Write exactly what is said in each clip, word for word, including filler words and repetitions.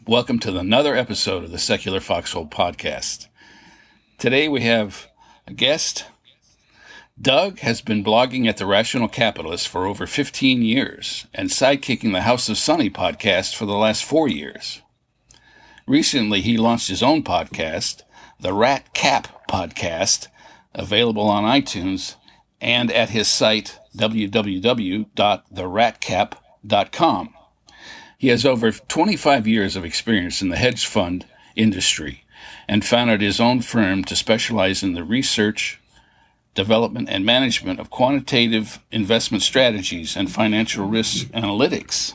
Welcome to another episode of the Secular Foxhole Podcast. Today we have a guest. Doug has been blogging at The Rational Capitalist for over fifteen years and sidekicking the House of Sunny podcast for the last four years. Recently, he launched his own podcast, the Rat Cap Podcast, available on iTunes and at his site, w w w dot the rat cap dot com. He has over twenty-five years of experience in the hedge fund industry and founded his own firm to specialize in the research, development, and management of quantitative investment strategies and financial risk analytics.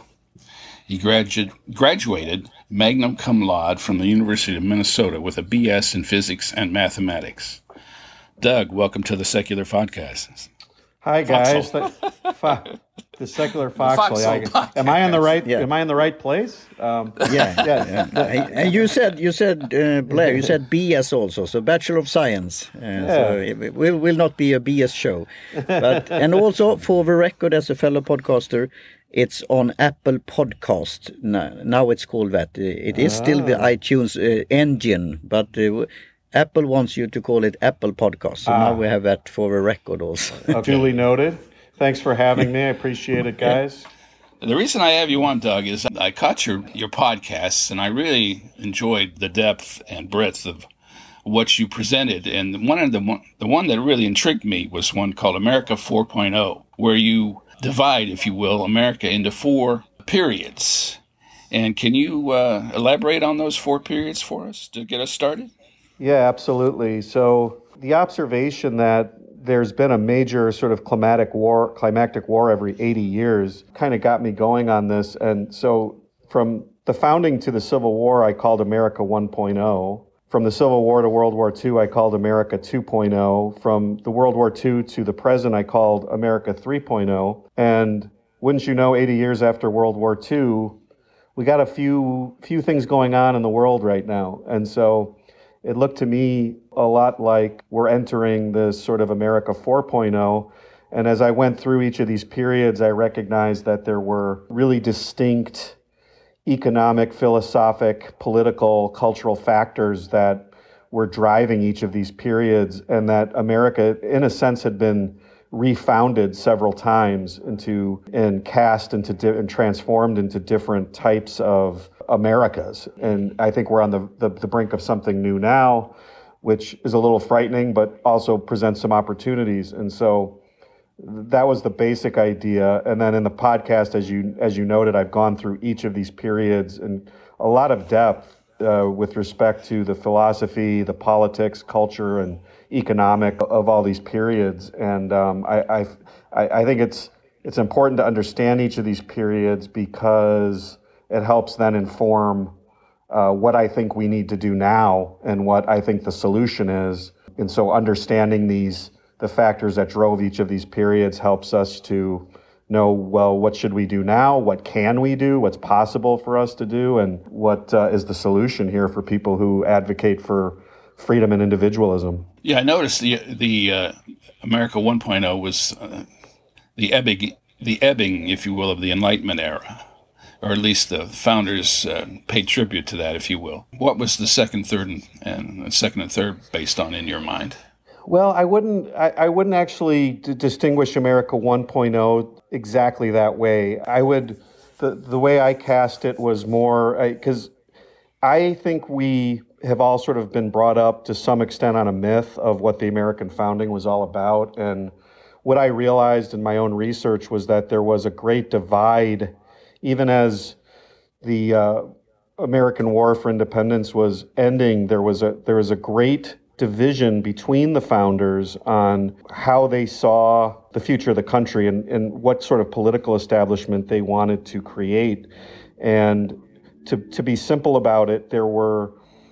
He gradu- graduated magna cum laude from the University of Minnesota with a B S in physics and mathematics. Doug, welcome to the Secular Podcast. Hi guys, the, fo- the Secular Foxhole. I, am I in the right? Yeah. Am I in the right place? Um, yeah, yeah. yeah. And you said, you said, uh, Blair, you said B S also, so Bachelor of Science. Uh, yeah. So it will will not be a B S show, but and also for the record, as a fellow podcaster, it's on Apple Podcast now. Now it's called that. It is ah. still the iTunes uh, engine, but. Uh, Apple wants you to call it Apple Podcast, so ah. now we have that for a record also. Okay. Duly noted. Thanks for having me. I appreciate it, guys. The reason I have you on, Doug, is I caught your, your podcasts, and I really enjoyed the depth and breadth of what you presented. And one of the one, the one that really intrigued me was one called America four point oh, where you divide, if you will, America into four periods. And can you uh, elaborate on those four periods for us to get us started? Yeah, absolutely. So the observation that there's been a major sort of climatic war, climactic war every eighty years kind of got me going on this. And so from the founding to the Civil War, I called America one point oh. From the Civil War to World War Two, I called America two point oh. From the World War Two to the present, I called America three point oh. And wouldn't you know, eighty years after World War Two, we got a few few things going on in the world right now. And so it looked to me a lot like we're entering this sort of America four point oh. And as I went through each of these periods, I recognized that there were really distinct economic, philosophic, political, cultural factors that were driving each of these periods, and that America, in a sense, had been refounded several times into and cast into di- and transformed into different types of Americas. And I think we're on the, the, the brink of something new now, which is a little frightening, but also presents some opportunities. And so that was the basic idea. And then in the podcast, as you as you noted, I've gone through each of these periods in a lot of depth uh, with respect to the philosophy, the politics, culture, and economic of all these periods. And um, I, I I think it's it's important to understand each of these periods because it helps then inform uh, what I think we need to do now and what I think the solution is. And so understanding these, the factors that drove each of these periods helps us to know, well, what should we do now? What can we do? What's possible for us to do? And what uh, is the solution here for people who advocate for freedom and individualism? Yeah, I noticed the the uh, America one point oh was uh, the ebbing, the ebbing, if you will, of the Enlightenment era. Or at least the founders uh, paid tribute to that, if you will. What was the second, third, and, and second and third based on in your mind? Well, I wouldn't. I, I wouldn't actually d- distinguish America one point oh exactly that way. I would. The the way I cast it was more because I, I think we have all sort of been brought up to some extent on a myth of what the American founding was all about, and what I realized in my own research was that there was a great divide. Even as the uh, American War for Independence was ending, there was a there was a great division between the founders on how they saw the future of the country and, and what sort of political establishment they wanted to create. And to to be simple about it, there were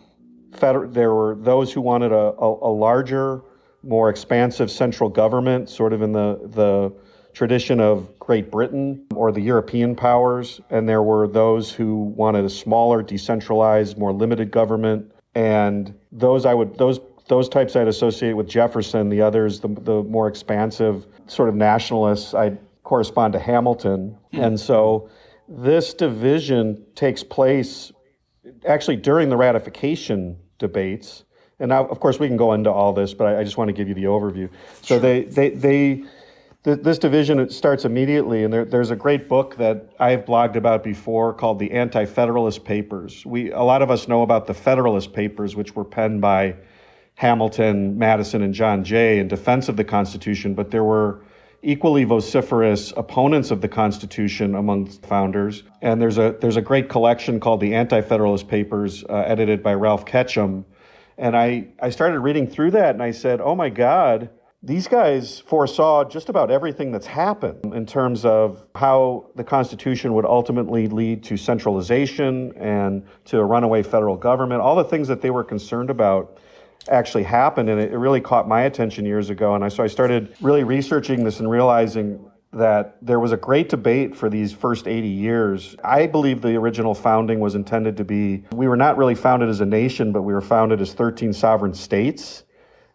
feder- there were those who wanted a, a, a larger, more expansive central government, sort of in the the tradition of Great Britain or the European powers, and there were those who wanted a smaller, decentralized, more limited government. And those I would those those types I'd associate with Jefferson. The others, the the more expansive sort of nationalists, I'd correspond to Hamilton. And so this division takes place actually during the ratification debates, and now, of course, we can go into all this, but I, I just want to give you the overview. So sure. they, they, they, th- this division, it starts immediately, and there, there's a great book that I've blogged about before called the Anti-Federalist Papers. We, a lot of us know about the Federalist Papers, which were penned by Hamilton, Madison, and John Jay in defense of the Constitution, but there were equally vociferous opponents of the Constitution among founders. And there's a there's a great collection called the Anti-Federalist Papers, uh, edited by Ralph Ketchum. And I, I started reading through that, and I said, oh my God, these guys foresaw just about everything that's happened in terms of how the Constitution would ultimately lead to centralization and to a runaway federal government. All the things that they were concerned about actually happened, and it, it really caught my attention years ago. And I, so I started really researching this and realizing that there was a great debate for these first eighty years. I believe the original founding was intended to be, we were not really founded as a nation, but we were founded as thirteen sovereign states.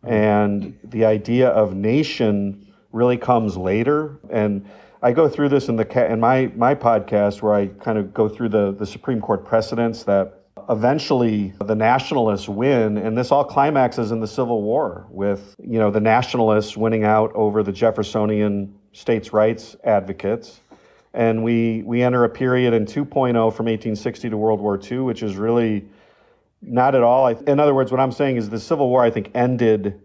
And the idea of nation really comes later. And I go through this in the in my, my podcast, where I kind of go through the, the Supreme Court precedents that eventually the nationalists win, and this all climaxes in the Civil War with, you know, the nationalists winning out over the Jeffersonian states' rights advocates. And we we enter a period in two point oh from eighteen sixty to World War Two, which is really not at all. In other words, what I'm saying is the Civil War, I think, ended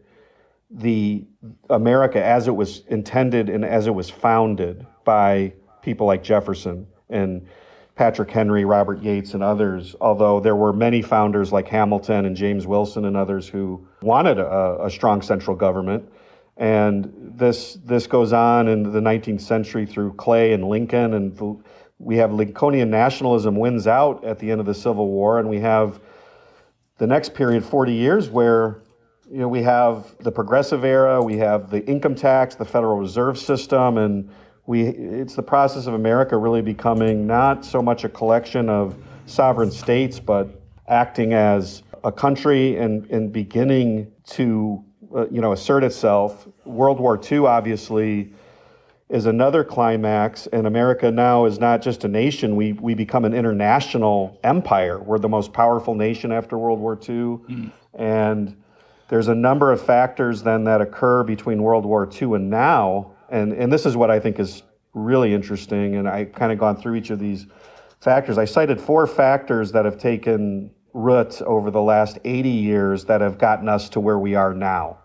the America as it was intended and as it was founded by people like Jefferson and Patrick Henry, Robert Yates, and others, although there were many founders like Hamilton and James Wilson and others who wanted a, a strong central government. And this this goes on in the nineteenth century through Clay and Lincoln, and the, we have Lincolnian nationalism wins out at the end of the Civil War, and we have the next period, forty years, where you know we have the Progressive Era, we have the income tax, the Federal Reserve System, and We, it's the process of America really becoming not so much a collection of sovereign states, but acting as a country and, and beginning to, uh, you know, assert itself. World War Two, obviously, is another climax, and America now is not just a nation. We we become an international empire. We're the most powerful nation after World War Two, mm. and there's a number of factors then that occur between World War Two and now. And and this is what I think is really interesting, and I kind of gone through each of these factors. I cited four factors that have taken root over the last eighty years that have gotten us to where we are now,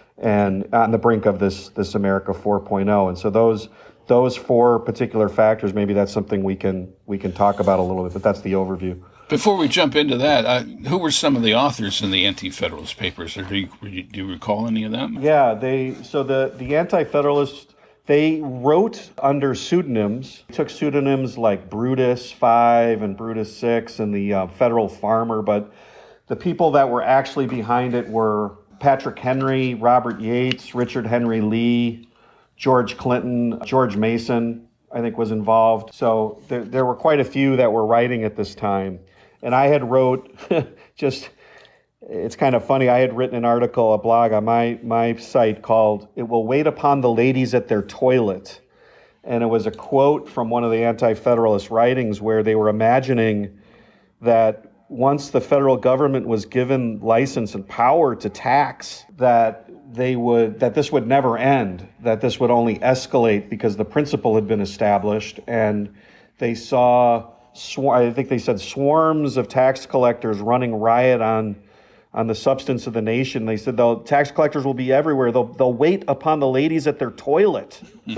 and on the brink of this this America four point oh. And so those those four particular factors, maybe that's something we can we can talk about a little bit, but that's the overview. Before we jump into that, uh, who were some of the authors in the Anti-Federalist Papers, or do you, do you recall any of them? Yeah, they so the the Anti-Federalist, they wrote under pseudonyms, took pseudonyms like Brutus five and Brutus six and the uh, Federal Farmer, but the people that were actually behind it were Patrick Henry, Robert Yates, Richard Henry Lee, George Clinton, George Mason, I think, was involved. So there, there were quite a few that were writing at this time. And I had wrote just... It's kind of funny. I had written an article, a blog on my, my site called "It Will Wait Upon the Ladies at Their Toilet." And it was a quote from one of the Anti-Federalist writings where they were imagining that once the federal government was given license and power to tax, that they would that this would never end, that this would only escalate because the principle had been established. And they saw, sw- I think they said, swarms of tax collectors running riot on on the substance of the nation. They said the tax collectors will be everywhere. They'll they'll wait upon the ladies at their toilet.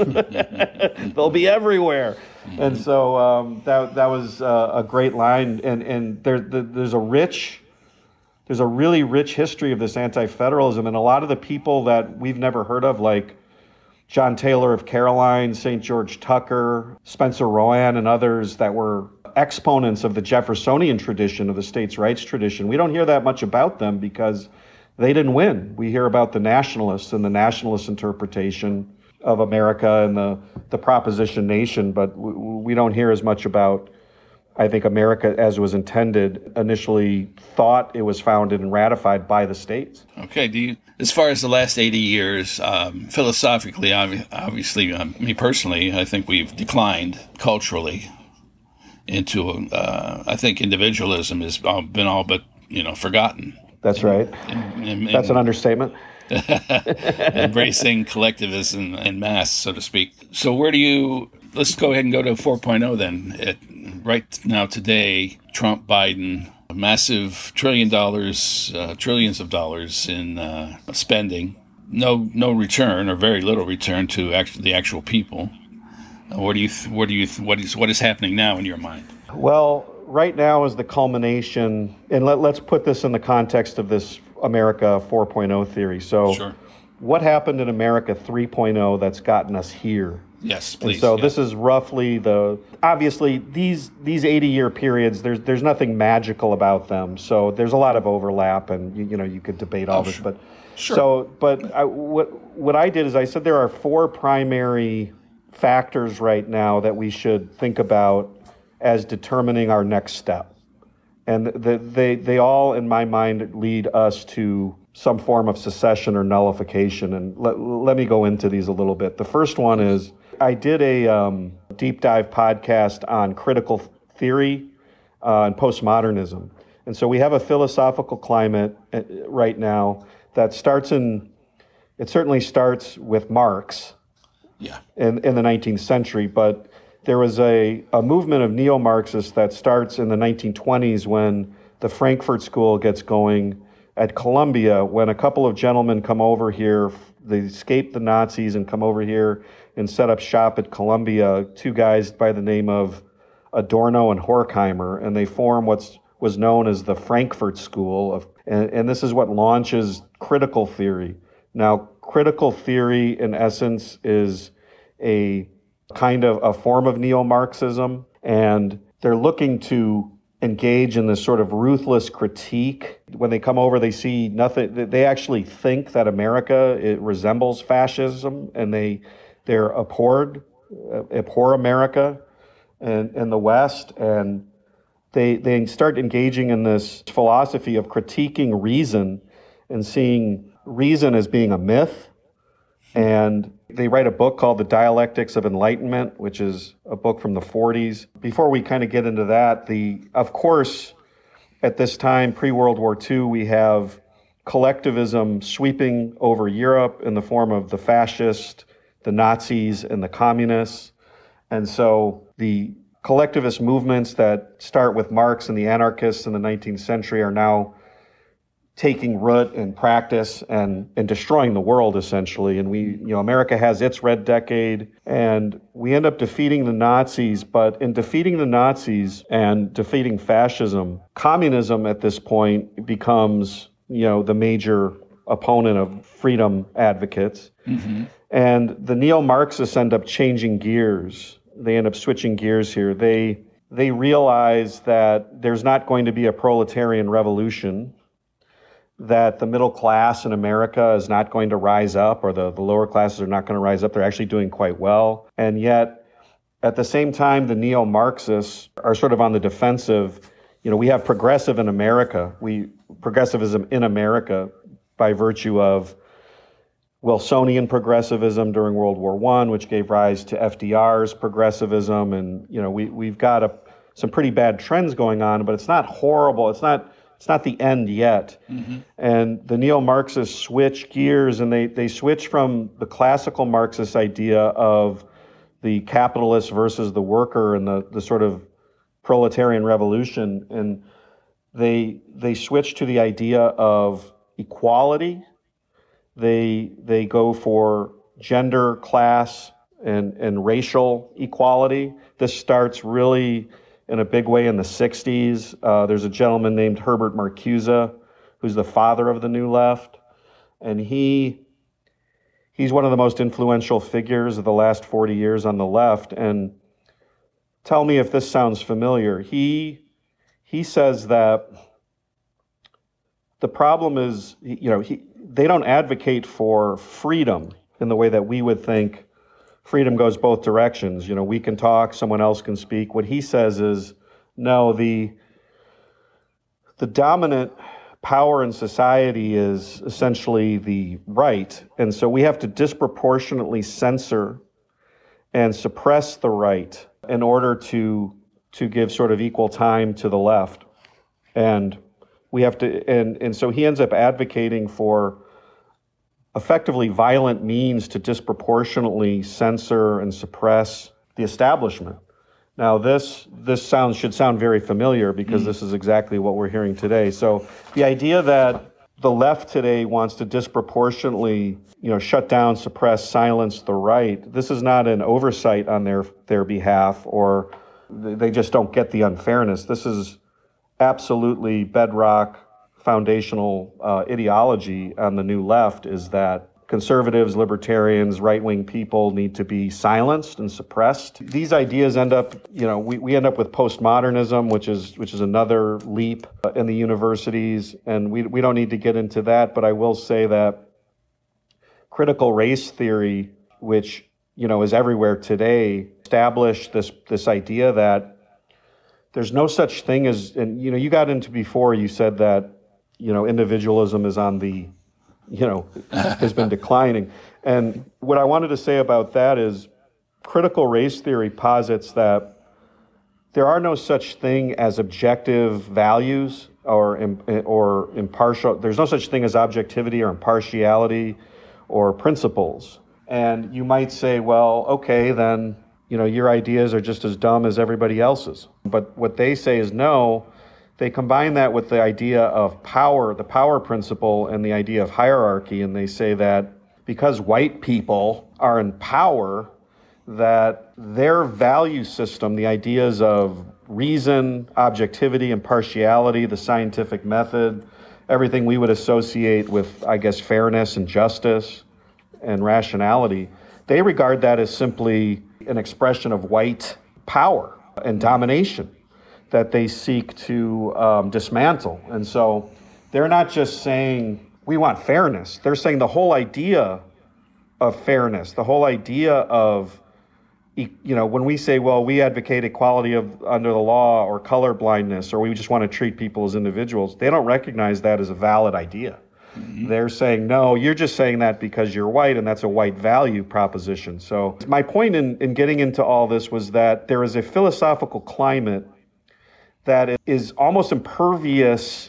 They'll be everywhere. And so um, that that was uh, a great line. And and there the, there's a rich, there's a really rich history of this anti-federalism, and a lot of the people that we've never heard of, like John Taylor of Caroline, Saint George Tucker, Spencer Rowan, and others that were exponents of the Jeffersonian tradition, of the states' rights tradition. We don't hear that much about them because they didn't win. We hear about the nationalists and the nationalist interpretation of America and the, the proposition nation, but we, we don't hear as much about, I think, America as it was intended, initially thought it was founded and ratified by the states. Okay. Do you, as far as the last eighty years, um, philosophically, obviously, um, me personally, I think we've declined culturally. into, uh, I think individualism has all been all but, you know, forgotten. That's and, right. And, and, That's an understatement. Embracing collectivism en masse, so to speak. So where do you, let's go ahead and go to four point oh then. It, right now today, Trump, Biden, massive trillion dollars, uh, trillions of dollars in uh, spending, no no return or very little return to actually the actual people. Uh, what do you, th- what do you, th- what is what is happening now in your mind? Well, right now is the culmination, and let, let's put this in the context of this America four point oh theory. So Sure. What happened in America three point oh that's gotten us here? Yes, please. And so yeah. this is roughly the, obviously these these eighty-year periods, there's there's nothing magical about them. So there's a lot of overlap, and you, you know you could debate all Oh, this, sure. but Sure. so but I, what what I did is I said there are four primary factors right now that we should think about as determining our next step. And the, they they all, in my mind, lead us to some form of secession or nullification. And let, let me go into these a little bit. The first one is I did a um, deep dive podcast on critical theory uh, and postmodernism. And so we have a philosophical climate uh, right now that starts in, it certainly starts with Marx Yeah. in, in the nineteenth century, but there was a, a movement of neo-Marxists that starts in the nineteen twenties when the Frankfurt School gets going at Columbia, when a couple of gentlemen come over here, they escape the Nazis and come over here and set up shop at Columbia, two guys by the name of Adorno and Horkheimer, and they form what's was known as the Frankfurt School, of, and, and this is what launches critical theory. Now, critical theory, in essence, is a kind of a form of neo-Marxism, and they're looking to engage in this sort of ruthless critique. When they come over, they see nothing. They actually think that America, it resembles fascism, and they they're abhorred, uh, abhor America and, and the West, and they they start engaging in this philosophy of critiquing reason and seeing reason as being a myth. And they write a book called The Dialectics of Enlightenment, which is a book from the forties. Before we kind of get into that, the of course, at this time, pre-World War Two, we have collectivism sweeping over Europe in the form of the fascists, the Nazis, and the communists. And so the collectivist movements that start with Marx and the anarchists in the nineteenth century are now taking root and practice and, and destroying the world, essentially. And we, you know, America has its red decade, and we end up defeating the Nazis. But in defeating the Nazis and defeating fascism, communism at this point becomes, you know, the major opponent of freedom advocates. Mm-hmm. And the neo-Marxists end up changing gears. They end up switching gears here. They they realize that there's not going to be a proletarian revolution, that the middle class in America is not going to rise up, or the, the lower classes are not going to rise up. They're actually doing quite well. And yet, at the same time, the neo-Marxists are sort of on the defensive. You know, we have progressive in America. We progressivism in America by virtue of Wilsonian progressivism during World War One, which gave rise to F D R's progressivism. And, you know, we, we've got a, some pretty bad trends going on, but it's not horrible. It's not It's not the end yet. Mm-hmm. And the neo-Marxists switch gears, and they, they switch from the classical Marxist idea of the capitalist versus the worker and the, the sort of proletarian revolution, and they they switch to the idea of equality. They they go for gender, class, and, and racial equality. This starts really in a big way in the sixties. Uh, there's a gentleman named Herbert Marcuse, who's the father of the New Left, and he he's one of the most influential figures of the last forty years on the left. And tell me if this sounds familiar. He he says that the problem is, you know, he, they don't advocate for freedom in the way that we would think. Freedom goes both directions. You know, we can talk, someone else can speak. What he says is, no, the the dominant power in society is essentially the right. And so we have to disproportionately censor and suppress the right in order to to give sort of equal time to the left. And we have to, and, and so he ends up advocating for effectively violent means to disproportionately censor and suppress the establishment. Now, this this sounds should sound very familiar because mm. this is exactly what we're hearing today. So the idea that the left today wants to disproportionately, you know, shut down, suppress, silence the right, this is not an oversight on their their behalf, or they just don't get the unfairness. This is absolutely bedrock, foundational uh, ideology on the new left, is that conservatives, libertarians, right-wing people need to be silenced and suppressed. These ideas end up, you know, we, we end up with postmodernism, which is which is another leap in the universities, and we we don't need to get into that, but I will say that critical race theory, which, you know, is everywhere today, established this this idea that there's no such thing as, and, you know, you got into before, you said that, you know, individualism is on the, you know, has been declining. And what I wanted to say about that is critical race theory posits that there are no such thing as objective values or or impartial. There's no such thing as objectivity or impartiality or principles. And you might say, well, okay, then, you know, your ideas are just as dumb as everybody else's. But what they say is no. They combine that with the idea of power, the power principle, and the idea of hierarchy, and they say that because white people are in power, that their value system, the ideas of reason, objectivity, impartiality, the scientific method, everything we would associate with, I guess, fairness and justice and rationality, they regard that as simply an expression of white power and domination that they seek to um, dismantle. And so they're not just saying, we want fairness. They're saying the whole idea of fairness, the whole idea of, you know, when we say, well, we advocate equality of under the law or color blindness, or we just want to treat people as individuals, they don't recognize that as a valid idea. Mm-hmm. They're saying, no, you're just saying that because you're white, and that's a white value proposition. So my point in, in getting into all this was that there is a philosophical climate that is almost impervious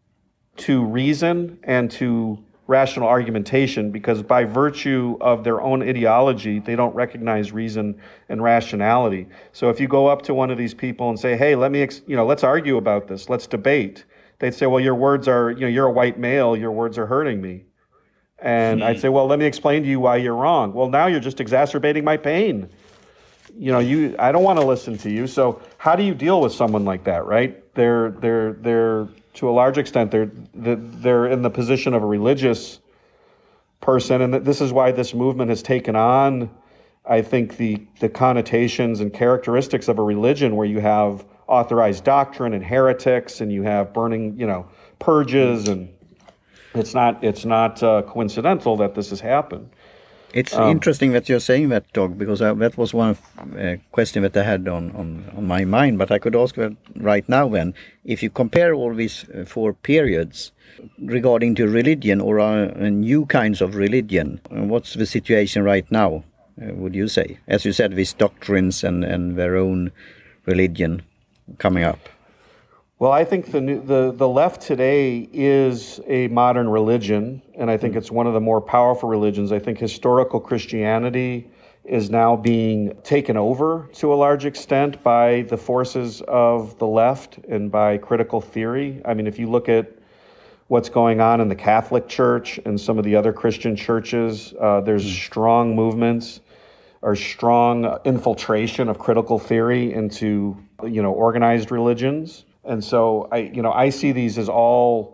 to reason and to rational argumentation, because by virtue of their own ideology, they don't recognize reason and rationality. So if you go up to one of these people and say, hey, let me, ex- you know, let's argue about this, let's debate, they'd say, well, your words are, you know, you're a white male, your words are hurting me. And mm-hmm. I'd say, well, let me explain to you why you're wrong. Well, now you're just exacerbating my pain. You know, you. I don't want to listen to you. So how do you deal with someone like that, right? They're they're they're to a large extent they're they're in the position of a religious person, and this is why this movement has taken on, I think, the the connotations and characteristics of a religion, where you have authorized doctrine and heretics, and you have burning, you know, purges, and it's not it's not uh, coincidental that this has happened. It's um, interesting that you're saying that, Doug, because I, that was one uh, question that I had on, on, on my mind. But I could ask that right now then, if you compare all these uh, four periods regarding to religion or uh, new kinds of religion, uh, what's the situation right now, uh, would you say? As you said, these doctrines and, and their own religion coming up. Well, I think the, new, the the left today is a modern religion, and I think it's one of the more powerful religions. I think historical Christianity is now being taken over to a large extent by the forces of the left and by critical theory. I mean, if you look at what's going on in the Catholic Church and some of the other Christian churches, uh, there's mm. strong movements or strong infiltration of critical theory into, you know, organized religions. And so I, you know, I see these as all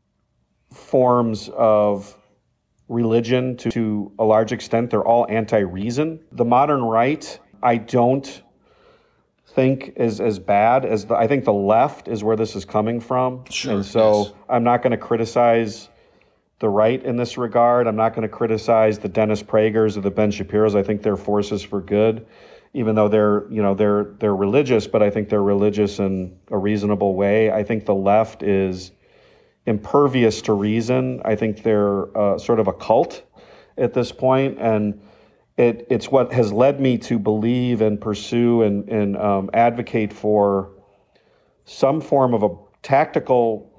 forms of religion to, to a large extent. They're all anti-reason. The modern right, I don't think is as bad as the, I think the left is where this is coming from. Sure, and so yes. I'm not going to criticize the right in this regard. I'm not going to criticize the Dennis Pragers or the Ben Shapiros. I think they're forces for good, even though they're, you know, they're they're religious, but I think they're religious in a reasonable way. I think the left is impervious to reason. I think they're uh, sort of a cult at this point, and it, it's what has led me to believe and pursue and, and um, advocate for some form of a tactical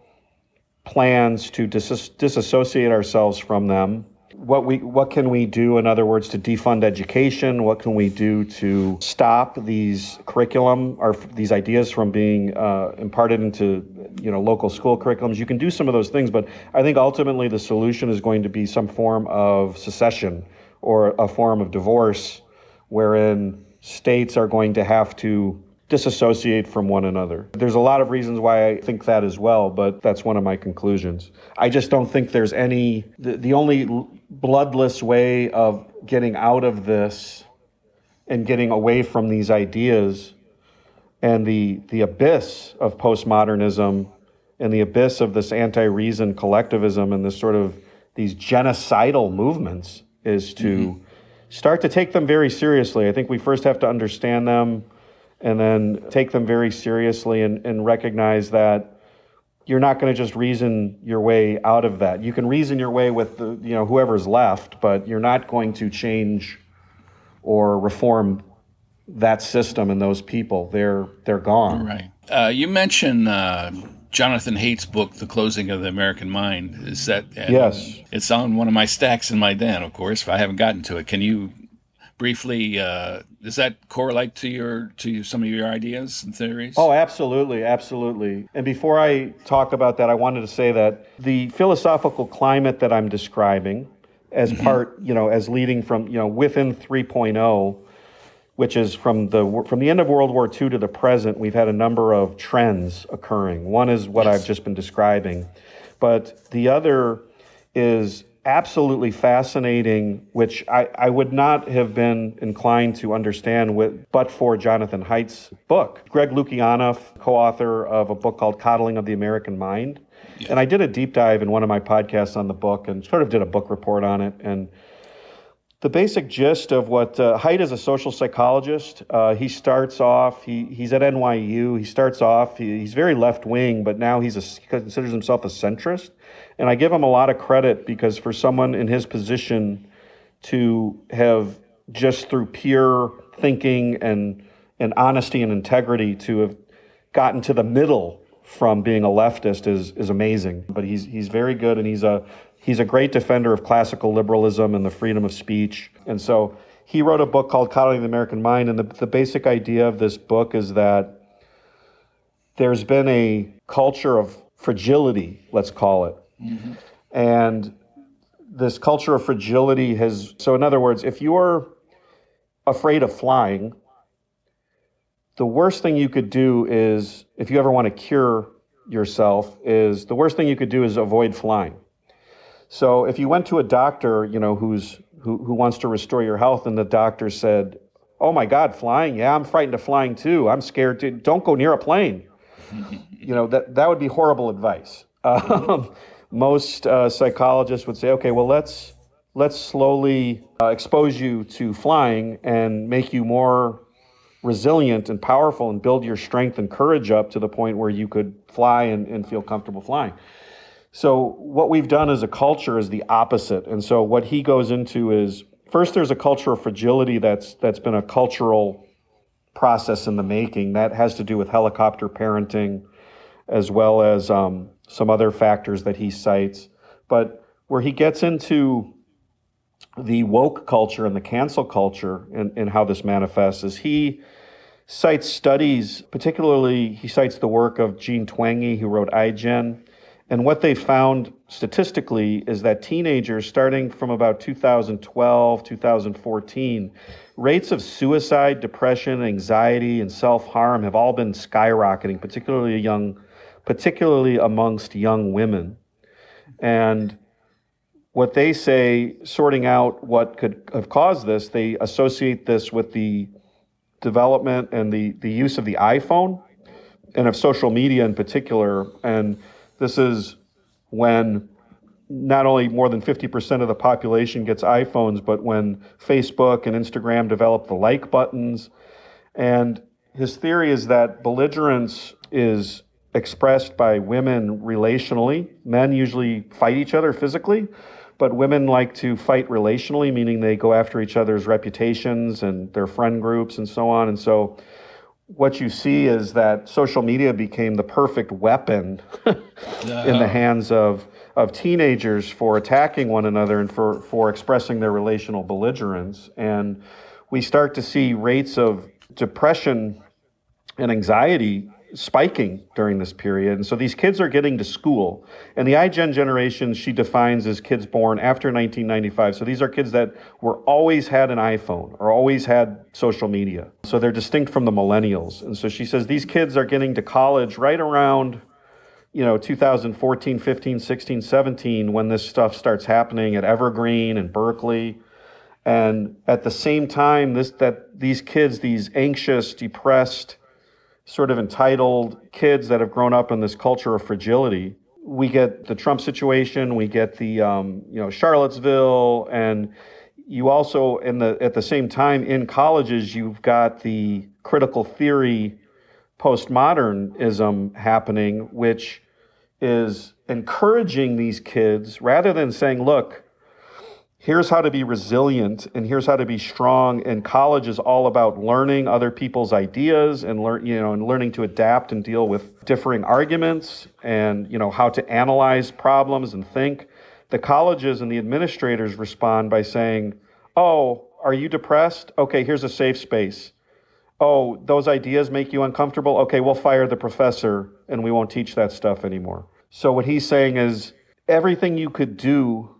plans to dis- disassociate ourselves from them. What we what can we do, in other words, to defund education? What can we do to stop these curriculum or these ideas from being uh, imparted into, you know, local school curriculums? You can do some of those things, but I think ultimately the solution is going to be some form of secession or a form of divorce, wherein states are going to have to disassociate from one another. There's a lot of reasons why I think that as well, but that's one of my conclusions. I just don't think there's any, the, the only bloodless way of getting out of this and getting away from these ideas and the the abyss of postmodernism and the abyss of this anti-reason collectivism and this sort of these genocidal movements is to mm-hmm. start to take them very seriously. I think we first have to understand them and then take them very seriously and, and recognize that you're not going to just reason your way out of that. You can reason your way with the, you know, whoever's left, but you're not going to change or reform that system and those people. They're they're gone. Right. Uh, you mentioned uh, Jonathan Haidt's book, The Closing of the American Mind. Is that? Yes. It's on one of my stacks in my den, of course. If I haven't gotten to it, can you briefly, uh, does that correlate to your to some of your ideas and theories? Oh, absolutely, absolutely. And before I talk about that, I wanted to say that the philosophical climate that I'm describing as mm-hmm. part, you know, as leading from, you know, within three point oh, which is from the from the end of World War Two to the present, we've had a number of trends occurring. One is what yes. I've just been describing, but the other is absolutely fascinating, which I, I would not have been inclined to understand with, but for Jonathan Haidt's book. Greg Lukianoff, co-author of a book called Coddling of the American Mind. Yeah. And I did a deep dive in one of my podcasts on the book and sort of did a book report on it. And the basic gist of what uh, Haidt is a social psychologist. Uh, he starts off, he he's at N Y U. He starts off, he, he's very left-wing, but now he's a, he considers himself a centrist. And I give him a lot of credit because for someone in his position to have just through pure thinking and, and honesty and integrity to have gotten to the middle from being a leftist is is amazing. But he's he's very good, and he's a he's a great defender of classical liberalism and the freedom of speech. And so he wrote a book called Coddling the American Mind, and the, the basic idea of this book is that there's been a culture of fragility, let's call it. Mm-hmm. And this culture of fragility has, so in other words, if you're afraid of flying, the worst thing you could do is, if you ever want to cure yourself, is the worst thing you could do is avoid flying. So if you went to a doctor, you know, who's who, who wants to restore your health, and the doctor said, "Oh my God, flying? Yeah, I'm frightened of flying too. I'm scared to. Don't go near a plane." You know, that that would be horrible advice. Um, most uh, psychologists would say, "Okay, well, let's let's slowly uh, expose you to flying and make you more resilient and powerful and build your strength and courage up to the point where you could fly and, and feel comfortable flying." So what we've done as a culture is the opposite. And so what he goes into is, first, there's a culture of fragility that's that's been a cultural process in the making. That has to do with helicopter parenting, as well as um, some other factors that he cites. But where he gets into the woke culture and the cancel culture and, and how this manifests is he cites studies, particularly he cites the work of Jean Twenge, who wrote iGen. And what they found statistically is that teenagers, starting from about two thousand twelve, two thousand fourteen, rates of suicide, depression, anxiety, and self-harm have all been skyrocketing, particularly young, particularly amongst young women. And what they say, sorting out what could have caused this, they associate this with the development and the, the use of the iPhone and of social media in particular. And this is when not only more than fifty percent of the population gets iPhones, but when Facebook and Instagram developed the like buttons. And his theory is that belligerence is expressed by women relationally. Men usually fight each other physically, but women like to fight relationally, meaning they go after each other's reputations and their friend groups and so on. And so what you see is that social media became the perfect weapon in the hands of, of teenagers for attacking one another and for, for expressing their relational belligerence. And we start to see rates of depression and anxiety spiking during this period. And so these kids are getting to school. And the iGen generation she defines as kids born after nineteen ninety-five. So these are kids that were always had an iPhone or always had social media. So they're distinct from the millennials. And so she says these kids are getting to college right around, you know, two thousand fourteen, fifteen, sixteen, seventeen, when this stuff starts happening at Evergreen and Berkeley. And at the same time, this that these kids, these anxious, depressed, sort of entitled kids that have grown up in this culture of fragility. We get the Trump situation, we get the um, you know Charlottesville, and you also in the at the same time in colleges you've got the critical theory postmodernism happening, which is encouraging these kids rather than saying, look, here's how to be resilient and here's how to be strong. And college is all about learning other people's ideas and learn, you know, and learning to adapt and deal with differing arguments and, you know, how to analyze problems and think. The colleges and the administrators respond by saying, oh, are you depressed? Okay, here's a safe space. Oh, those ideas make you uncomfortable? Okay, we'll fire the professor and we won't teach that stuff anymore. So what he's saying is everything you could do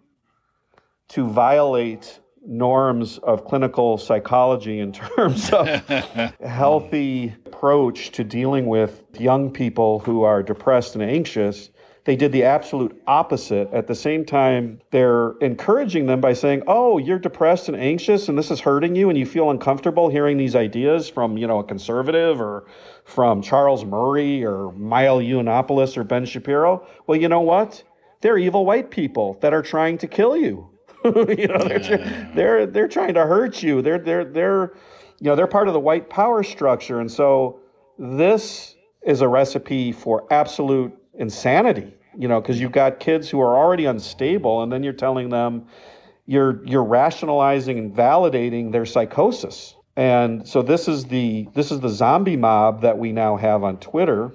to violate norms of clinical psychology in terms of a healthy approach to dealing with young people who are depressed and anxious, they did the absolute opposite. At the same time, they're encouraging them by saying, oh, you're depressed and anxious and this is hurting you and you feel uncomfortable hearing these ideas from, you know, a conservative or from Charles Murray or Milo Yiannopoulos or Ben Shapiro. Well, you know what? They're evil white people that are trying to kill you. you know, they're, they're they're trying to hurt you. They're they're they're you know they're part of the white power structure, and so this is a recipe for absolute insanity. You know, because you've got kids who are already unstable, and then you're telling them you're you're rationalizing and validating their psychosis. And so this is the this is the zombie mob that we now have on Twitter.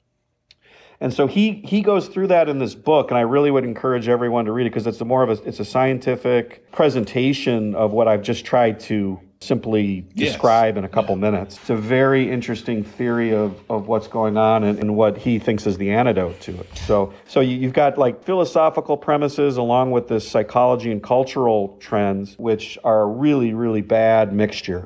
And so he he goes through that in this book, and I really would encourage everyone to read it because it's a more of a it's a scientific presentation of what I've just tried to simply yes. describe in a couple yeah. minutes. It's a very interesting theory of, of what's going on and, and what he thinks is the antidote to it. So so you, you've got like philosophical premises along with this psychology and cultural trends, which are a really, really bad mixture.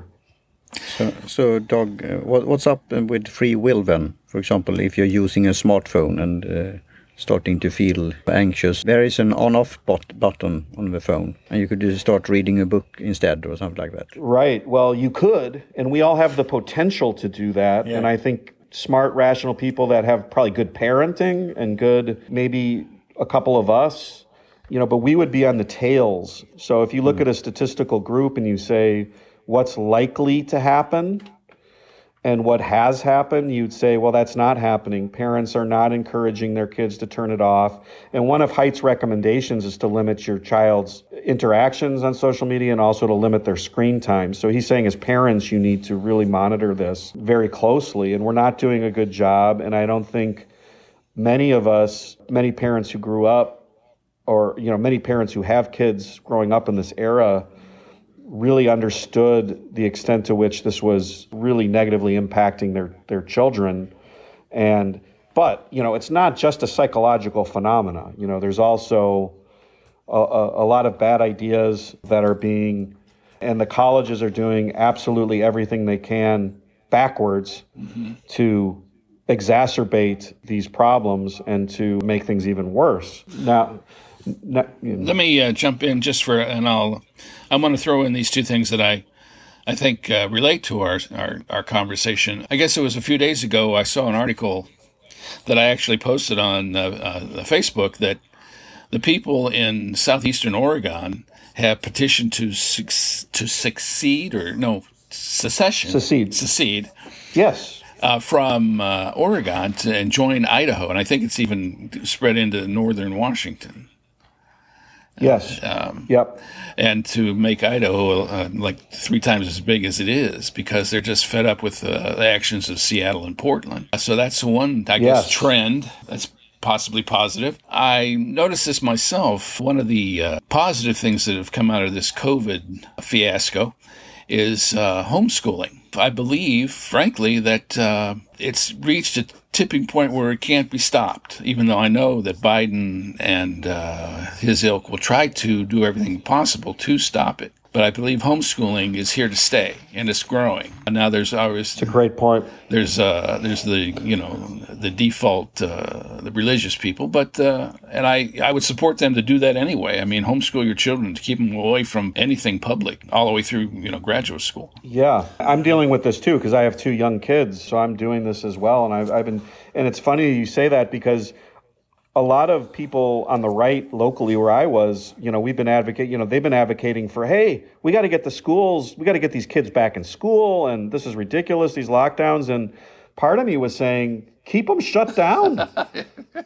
So, so Doug, uh, what, what's up with free will then? For example, if you're using a smartphone and uh, starting to feel anxious, there is an on-off bot- button on the phone, and you could just start reading a book instead or something like that. Right. Well, you could, and we all have the potential to do that. Yeah. And I think smart, rational people that have probably good parenting and good, maybe a couple of us, you know, but we would be on the tails. So if you look mm. at a statistical group and you say, what's likely to happen and what has happened, you'd say, well, that's not happening. Parents are not encouraging their kids to turn it off. And one of Haidt's recommendations is to limit your child's interactions on social media and also to limit their screen time. So he's saying as parents, you need to really monitor this very closely. And we're not doing a good job. And I don't think many of us, many parents who grew up or, you know, many parents who have kids growing up in this era really understood the extent to which this was really negatively impacting their, their children. And, but, you know, it's not just a psychological phenomena. You know, there's also a, a, a lot of bad ideas that are being, and the colleges are doing absolutely everything they can backwards mm-hmm. to exacerbate these problems and to make things even worse. Now, No, you know. Let me uh, jump in just for, and I'll, I want to throw in these two things that I, I think uh, relate to our, our, our conversation. I guess it was a few days ago I saw an article that I actually posted on uh, uh, Facebook that the people in southeastern Oregon have petitioned to su- to succeed or no secession secede secede. Yes. Uh, from uh, Oregon to and join Idaho, and I think it's even spread into northern Washington. Yes. Um, yep. And to make Idaho uh, like three times as big as it is, because they're just fed up with uh, the actions of Seattle and Portland. So that's one, I guess, Yes. trend that's possibly positive. I noticed this myself. One of the uh, positive things that have come out of this COVID fiasco is uh, homeschooling. I believe, frankly, that uh, it's reached a tipping point where it can't be stopped, even though I know that Biden and uh, his ilk will try to do everything possible to stop it. But I believe homeschooling is here to stay, and it's growing. And now there's always It's a great point. There's uh there's the you know the default uh, the religious people, but uh, and I I would support them to do that anyway. I mean, homeschool your children to keep them away from anything public all the way through you know graduate school. Yeah, I'm dealing with this too because I have two young kids, so I'm doing this as well. And I've, I've been, and it's funny you say that because a lot of people on the right locally where I was, you know, we've been advocate, you know, they've been advocating for, hey, we got to get the schools, we got to get these kids back in school, and this is ridiculous, these lockdowns. And part of me was saying, keep them shut down. Yeah.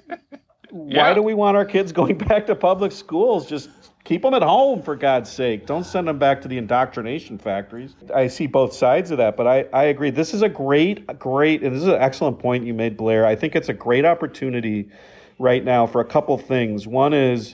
Why do we want our kids going back to public schools? Just keep them at home, for God's sake. Don't send them back to the indoctrination factories. I see both sides of that, but I, I agree. This is a great, great, and this is an excellent point you made, Blair. I think it's a great opportunity right now for a couple things. One is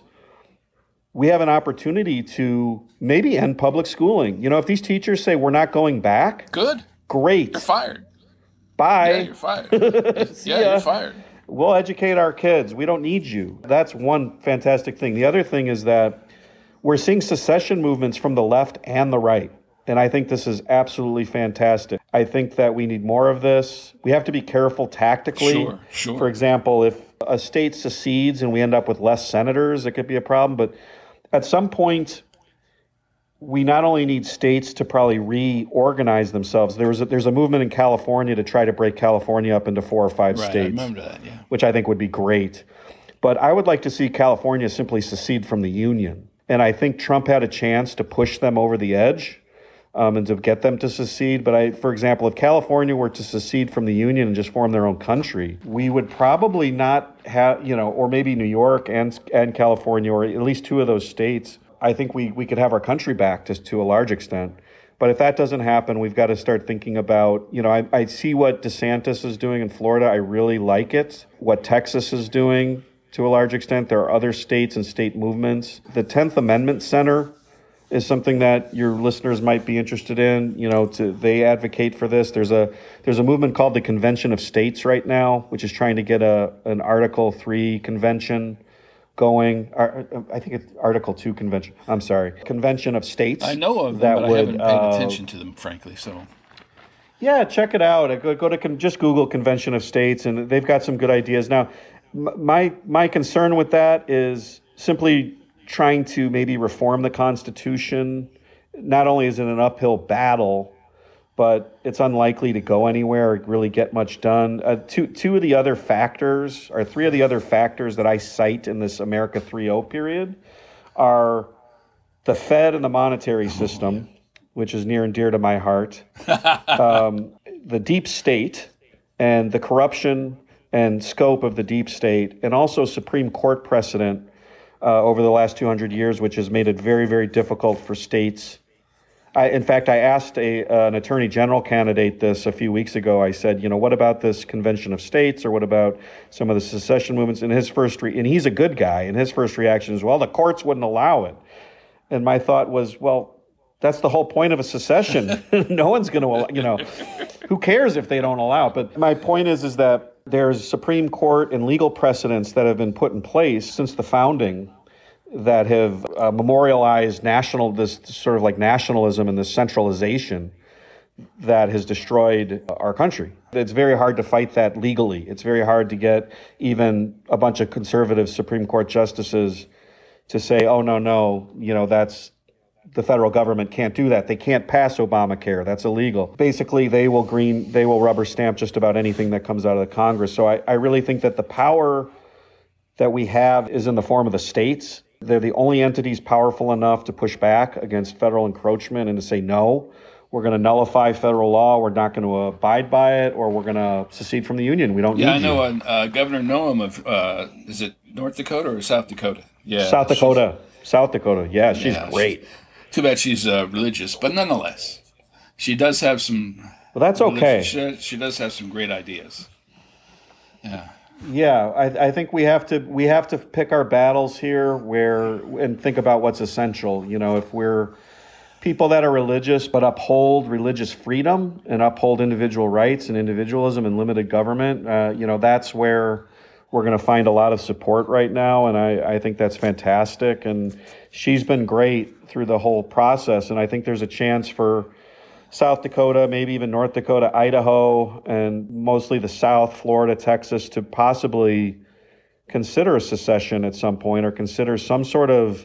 we have an opportunity to maybe end public schooling. You know, if these teachers say we're not going back, Good. great. You're fired. Bye. Yeah, you're fired. See yeah, ya. you're fired. We'll educate our kids. We don't need you. That's one fantastic thing. The other thing is that we're seeing secession movements from the left and the right. And I think this is absolutely fantastic. I think that we need more of this. We have to be careful tactically. Sure, sure. For example, if a state secedes and we end up with less senators, it could be a problem. But at some point, we not only need states to probably reorganize themselves. There was a, there's a movement in California to try to break California up into four or five Right, I states. remember that, yeah. Which I think would be great. But I would like to see California simply secede from the union. And I think Trump had a chance to push them over the edge um, and to get them to secede. But I, for example, if California were to secede from the union and just form their own country, we would probably not have, you know, or maybe New York and and California, or at least two of those states, I think we, we could have our country back to, to a large extent. But if that doesn't happen, we've got to start thinking about, you know, I, I see what DeSantis is doing in Florida. I really like it. What Texas is doing to a large extent. There are other states and state movements. The tenth Amendment Center is something that your listeners might be interested in. You know, to, they advocate for this. There's a there's a movement called the Convention of States right now, which is trying to get a an Article three convention going. I think it's Article two convention. I'm sorry, Convention of States. I know of them, that but would, I haven't paid uh, attention to them, frankly. So, yeah, check it out. Go, go to con- just Google Convention of States, and they've got some good ideas. Now, m- my my concern with that is simply trying to maybe reform the Constitution. Not only is it an uphill battle, but it's unlikely to go anywhere or really get much done. Uh, two two of the other factors, or three of the other factors that I cite in this America three point oh period are the Fed and the monetary system, which is near and dear to my heart, um, the deep state and the corruption and scope of the deep state, and also Supreme Court precedent uh, over the last two hundred years, which has made it very, very difficult for states. I, in fact, I asked a, uh, an attorney general candidate this a few weeks ago. I said, you know, what about this Convention of States, or what about some of the secession movements? And his first, re- and he's a good guy, and his first reaction is, well, the courts wouldn't allow it. And my thought was, well, that's the whole point of a secession. No one's going to, you know, who cares if they don't allow it? But my point is, is that there's Supreme Court and legal precedents that have been put in place since the founding that have uh, memorialized national, this sort of like nationalism and this centralization that has destroyed our country. It's very hard to fight that legally. It's very hard to get even a bunch of conservative Supreme Court justices to say, oh, no, no, you know, that's, the federal government can't do that. They can't pass Obamacare. That's illegal. Basically, they will green, they will rubber stamp just about anything that comes out of the Congress. So I, I really think that the power that we have is in the form of the states. They're the only entities powerful enough to push back against federal encroachment and to say, no, we're going to nullify federal law. We're not going to abide by it, or we're going to secede from the union. We don't yeah, need I know you. uh, uh, Governor Noem of, uh, is it North Dakota or South Dakota? Yeah, South Dakota. South Dakota. Yeah, she's yeah, great. She's, too bad she's uh, religious, but nonetheless, she does have some. Well, that's okay. She, she does have some great ideas. Yeah. Yeah, I, I think we have to we have to pick our battles here, where and think about what's essential. You know, if we're people that are religious but uphold religious freedom and uphold individual rights and individualism and limited government, uh, you know, that's where we're going to find a lot of support right now, and I, I think that's fantastic. And she's been great through the whole process, and I think there's a chance for South Dakota, maybe even North Dakota, Idaho, and mostly the South, Florida, Texas, to possibly consider a secession at some point, or consider some sort of,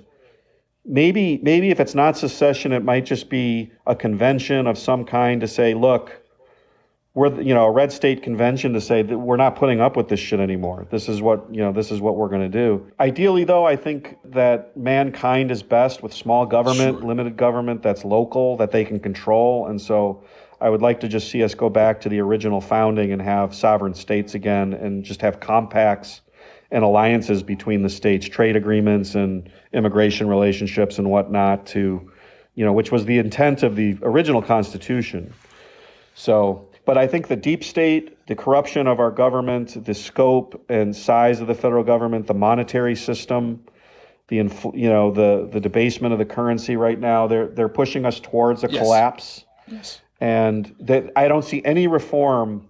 maybe maybe if it's not secession, it might just be a convention of some kind to say, look, we're, you know, a red state convention to say that we're not putting up with this shit anymore. This is what, you know, this is what we're going to do. Ideally, though, I think that mankind is best with small government, sure. limited government that's local, that they can control. And so I would like to just see us go back to the original founding and have sovereign states again, and just have compacts and alliances between the states, trade agreements and immigration relationships and whatnot, to, you know, which was the intent of the original Constitution. So, but I think the deep state, the corruption of our government, the scope and size of the federal government, the monetary system, the infl- you know the the debasement of the currency right now, they're they're pushing us towards a yes. collapse. Yes. And that I don't see any reform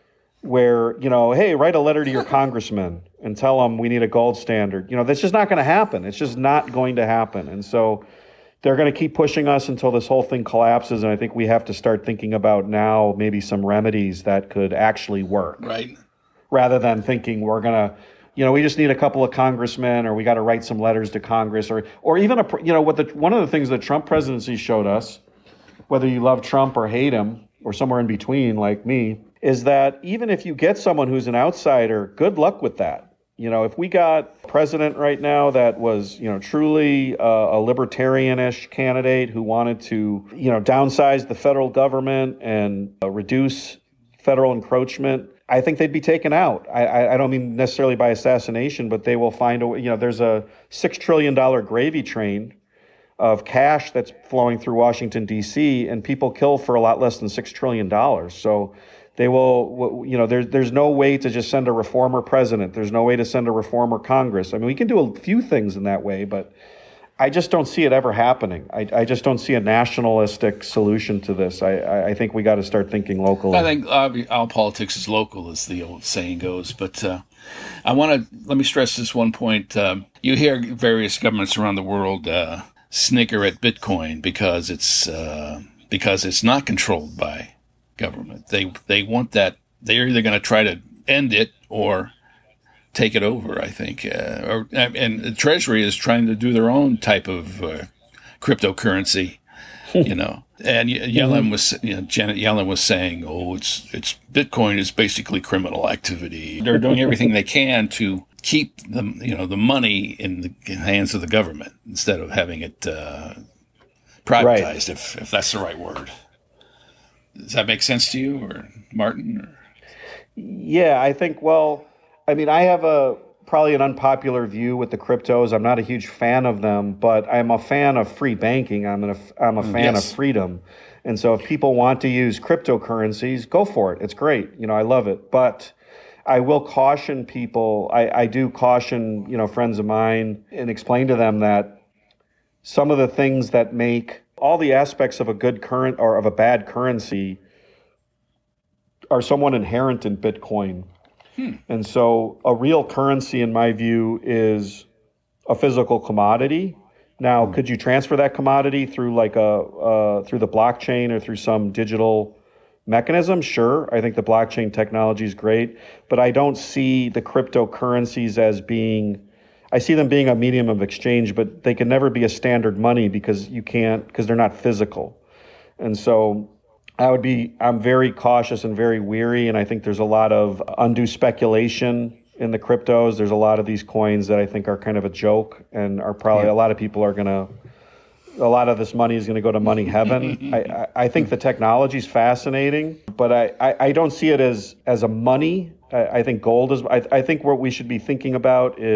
where, you know, hey, write a letter to your congressman and tell them we need a gold standard. You know, that's just not going to happen. It's just not going to happen. And so they're going to keep pushing us until this whole thing collapses, and I think we have to start thinking about now maybe some remedies that could actually work. Right. Rather than thinking we're going to, you know, we just need a couple of congressmen, or we got to write some letters to Congress, or or even, a, you know, what the one of the things the Trump presidency showed us, whether you love Trump or hate him, or somewhere in between like me, is that even if you get someone who's an outsider, good luck with that. You know, if we got a president right now that was, you know, truly uh, a libertarian-ish candidate who wanted to, you know, downsize the federal government and uh, reduce federal encroachment, I think they'd be taken out. I, I don't mean necessarily by assassination, but they will find a, you know, there's a six trillion dollars gravy train of cash that's flowing through Washington, D C, and people kill for a lot less than six trillion dollars. So they will, you know, there's there's no way to just send a reformer president. There's no way to send a reformer Congress. I mean, we can do a few things in that way, but I just don't see it ever happening. I, I just don't see a nationalistic solution to this. I, I think we got to start thinking locally. I think uh, all politics is local, as the old saying goes. But uh, I want to, let me stress this one point. Um, you hear various governments around the world uh, snicker at Bitcoin because it's uh, because it's not controlled by government. They they want that. They're either going to try to end it or take it over, I think. Uh, or, and the Treasury is trying to do their own type of uh, cryptocurrency, you know. And Yellen was, you know, Janet Yellen was saying, "Oh, it's it's Bitcoin is basically criminal activity." They're doing everything they can to keep the you know the money in the hands of the government instead of having it uh, privatized, right. if if that's the right word. Does that make sense to you, or Martin? Or? Yeah, I think, well, I mean, I have a probably an unpopular view with the cryptos. I'm not a huge fan of them, but I'm a fan of free banking. I'm, an, I'm a fan yes. of freedom. And so if people want to use cryptocurrencies, go for it. It's great. You know, I love it. But I will caution people, I, I do caution, you know, friends of mine, and explain to them that some of the things that make all the aspects of a good current or of a bad currency are somewhat inherent in Bitcoin. Hmm. And so a real currency, in my view, is a physical commodity. Now, hmm. could you transfer that commodity through like a uh, through the blockchain or through some digital mechanism? Sure. I think the blockchain technology is great, but I don't see the cryptocurrencies as being I see them being a medium of exchange, but they can never be a standard money because you can't, because they're not physical. And so I would be, I'm very cautious and very weary. And I think there's a lot of undue speculation in the cryptos. There's a lot of these coins that I think are kind of a joke and are probably, yeah. a lot of people are going to, a lot of this money is going to go to money heaven. I, I, I think the technology is fascinating, but I, I, I don't see it as, as a money. I, I think gold is, I, I think what we should be thinking about is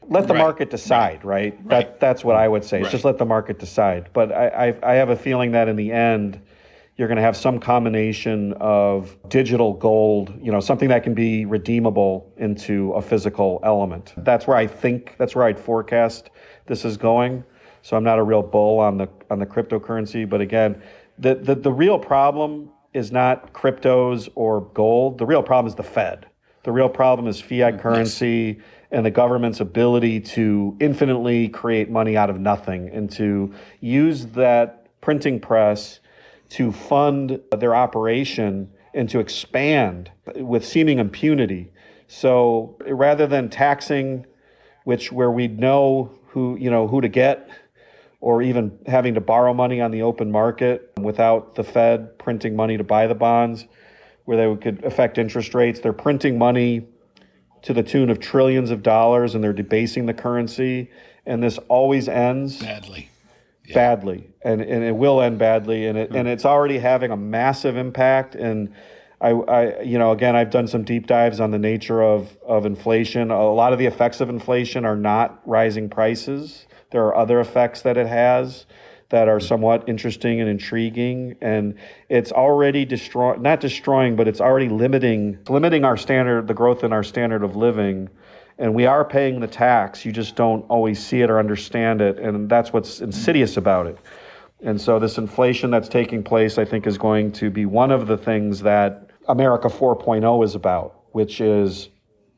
let the Right. market decide, right? Right. That that's what I would say. It's Right. just let the market decide. But I, I I have a feeling that in the end, you're going to have some combination of digital gold, you know, something that can be redeemable into a physical element. That's where I think, that's where I'd forecast this is going. So I'm not a real bull on the on the cryptocurrency. But again, the the, the real problem is not cryptos or gold. The real problem is the Fed. The real problem is fiat currency and the government's ability to infinitely create money out of nothing and to use that printing press to fund their operation and to expand with seeming impunity. So rather than taxing, which where we know who you know who to get, or even having to borrow money on the open market without the Fed printing money to buy the bonds, where they could affect interest rates, they're printing money to the tune of trillions of dollars, and they're debasing the currency, and this always ends Badly. Yeah. badly, and, and it will end badly, and it and it's already having a massive impact. And I, I, you know, again, I've done some deep dives on the nature of of inflation. A lot of the effects of inflation are not rising prices. There are other effects that it has that are somewhat interesting and intriguing, and it's already destroy not destroying, but it's already limiting limiting our standard, the growth in our standard of living. And we are paying the tax. You just don't always see it or understand it. And that's what's insidious about it. And so this inflation that's taking place, I think, is going to be one of the things that America four point oh is about, which is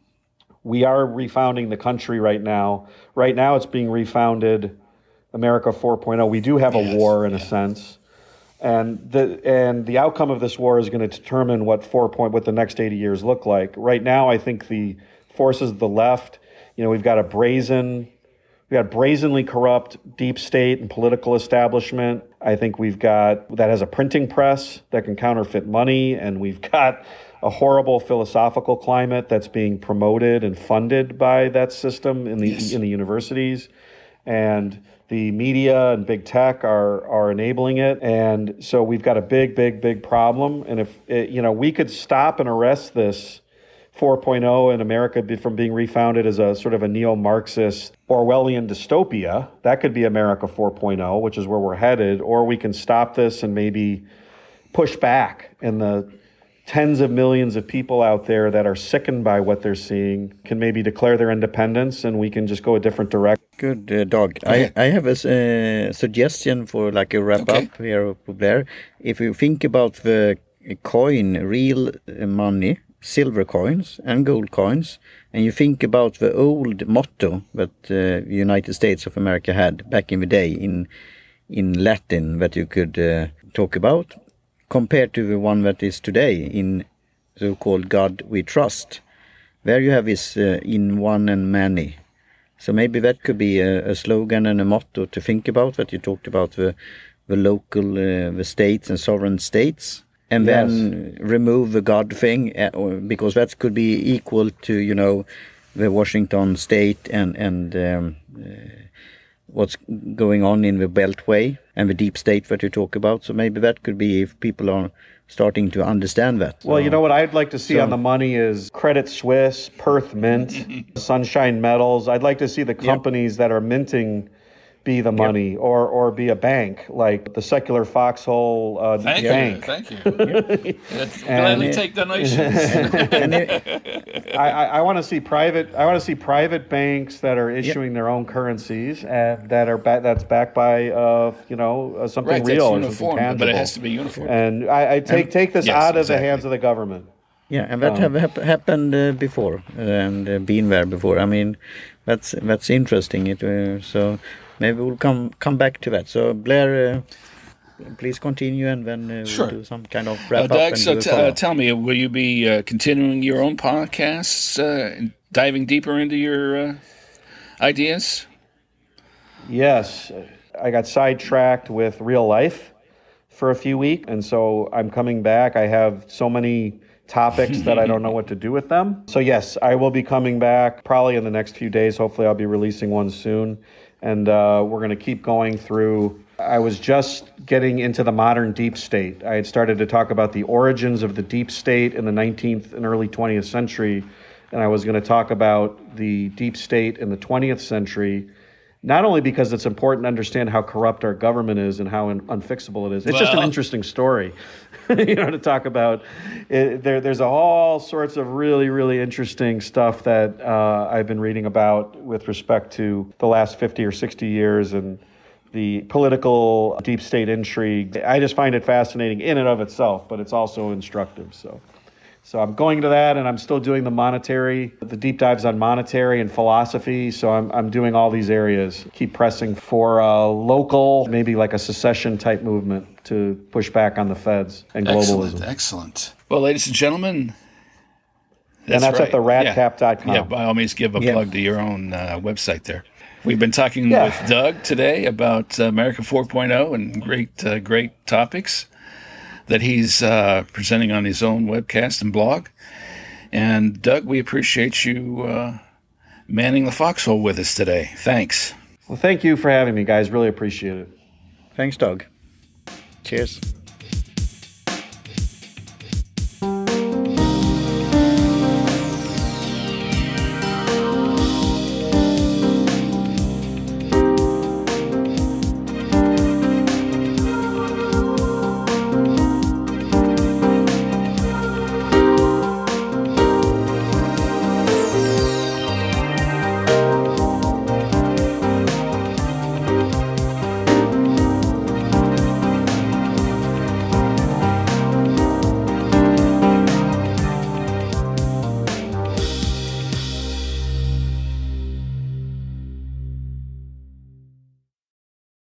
we are refounding the country right now. Right now it's being refounded, America four point oh. We do have a Yes, war in yeah. a sense. And the and the outcome of this war is going to determine what four point what the next eighty years look like. Right now, I think the forces of the left, you know, we've got a brazen, we got brazenly corrupt deep state and political establishment. I think we've got that has a printing press that can counterfeit money, and we've got a horrible philosophical climate that's being promoted and funded by that system in the Yes. in the universities, and the media and big tech are are enabling it. And so we've got a big, big, big problem. And if it, you know, we could stop and arrest this four point oh in America be- from being refounded as a sort of a neo-Marxist Orwellian dystopia, that could be America four point oh, which is where we're headed. Or we can stop this and maybe push back, and the tens of millions of people out there that are sickened by what they're seeing can maybe declare their independence, and we can just go a different direction. Good, uh, Doug. I, I have a uh, suggestion for like a wrap Okay. up here, Blair. If you think about the coin, real money, silver coins and gold coins, and you think about the old motto that the uh, United States of America had back in the day in in Latin that you could uh, talk about, compared to the one that is today in so-called God we trust. There you have this uh, in one and many. So maybe that could be a, a slogan and a motto to think about, that you talked about the the local, uh, the states and sovereign states, and Yes. then remove the God thing, uh, or, because that could be equal to, you know, the Washington state and, and um, uh, what's going on in the Beltway and the deep state that you talk about. So maybe that could be, if people are starting to understand that. Well, you know what I'd like to see So- on the money is Credit Suisse, Perth Mint, Sunshine Metals. I'd like to see the companies that are minting be the money, or or be a bank, like the secular foxhole uh, Thank bank. you. Thank you. Let's gladly take donations. And it- I, I, I want to see private. I want to see private banks that are issuing their own currencies and that are ba- that's backed by uh, you know uh, something Right, that's real or something uniform, tangible. but it has to be uniform. And I, I take take this Yes, out of exactly. the hands of the government. Yeah, and that have hap- happened uh, before, and uh, been there before. I mean, that's that's interesting. It uh, so maybe we'll come come back to that. So Blair, uh, please continue, and then uh, Sure. we'll do some kind of Uh, wrap up. Doug, and so do a t- follow-up. uh, tell me, will you be uh, continuing your own podcasts, uh, and diving deeper into your uh, ideas? Yes, I got sidetracked with real life for a few weeks, and so I'm coming back. I have so many topics that I don't know what to do with them. So yes, I will be coming back probably in the next few days. Hopefully I'll be releasing one soon, and uh, we're going to keep going through. I was just getting into the modern deep state. I had started to talk about the origins of the deep state in the nineteenth and early twentieth century, and I was going to talk about the deep state in the twentieth century, not only because it's important to understand how corrupt our government is and how un- unfixable it is. It's well, just an interesting story, you know, to talk about. It, there, there's all sorts of really, really interesting stuff that uh, I've been reading about with respect to the last fifty or sixty years and the political deep state intrigue. I just find it fascinating in and of itself, but it's also instructive. So. So I'm going to that, and I'm still doing the monetary, the deep dives on monetary and philosophy. So I'm I'm doing all these areas. Keep pressing for a local, maybe like a secession type movement to push back on the feds and globalism. Excellent, excellent. Well, ladies and gentlemen, that's and that's right. at the radcap dot com. Yeah. yeah, by all means, give a yeah. plug to your own uh, website there. We've been talking yeah. with Doug today about uh, America four point oh and great, uh, great topics that he's uh, presenting on his own webcast and blog. And Doug, we appreciate you uh, manning the foxhole with us today. Thanks. Well, thank you for having me, guys. Really appreciate it. Thanks, Doug. Cheers.